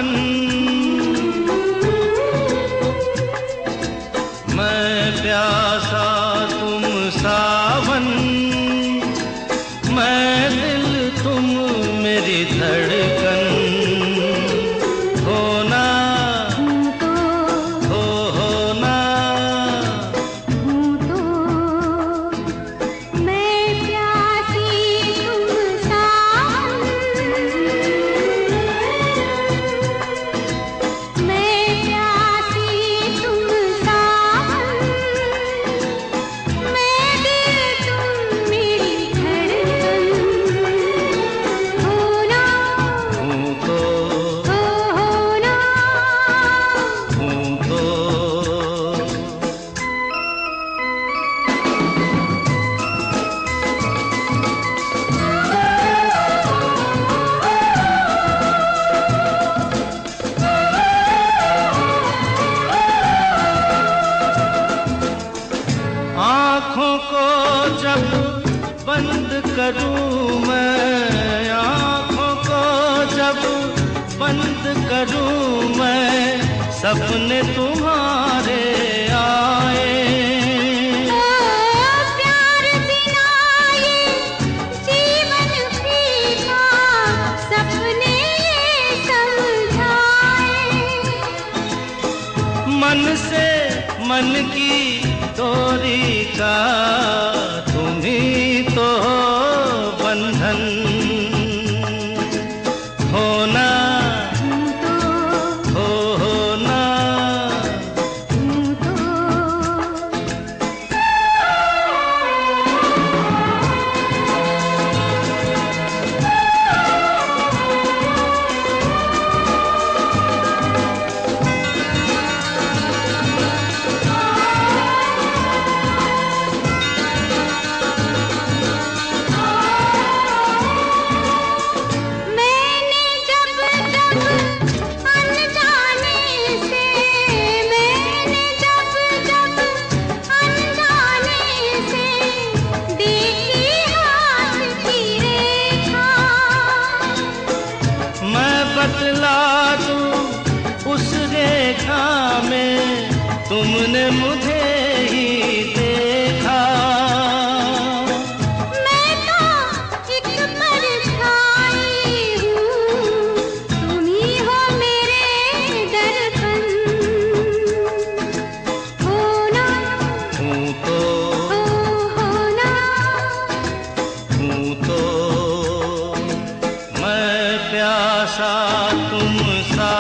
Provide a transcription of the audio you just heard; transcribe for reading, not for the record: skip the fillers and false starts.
सावन, मैं प्यासा तुम सावन, मैं दिल तुम मेरी धड़कन, होना हो होना हूँ तो मैं प्यासी तुम सावन, मैं प्यासी तुम सावन, मैं दिल तुम मेरी धड़कन, होना हूँ तो होना हूँ तो। आँखों को जब बंद करूँ मैं, आँखों को जब बंद करूँ मैं, सपने तुम्हारे आए। प्यार बिना ये जीवन फीका, सपने ये समझाए। मन से मन की डोरी का तुम ही तो हो बंधन, होना हो होना हूँ तो मैंने जब जब अनजाने से, मैंने जब जब अनजाने से देखी हाथ की रेखा, मैं बतला दूं उस रेखा में तुमने मुझे ही देखा। मैं तो एक परछाई हूँ, तुम ही हो मेरे दर्पण, होना हूँ तो होना हूँ तो मैं प्यासा तुम सा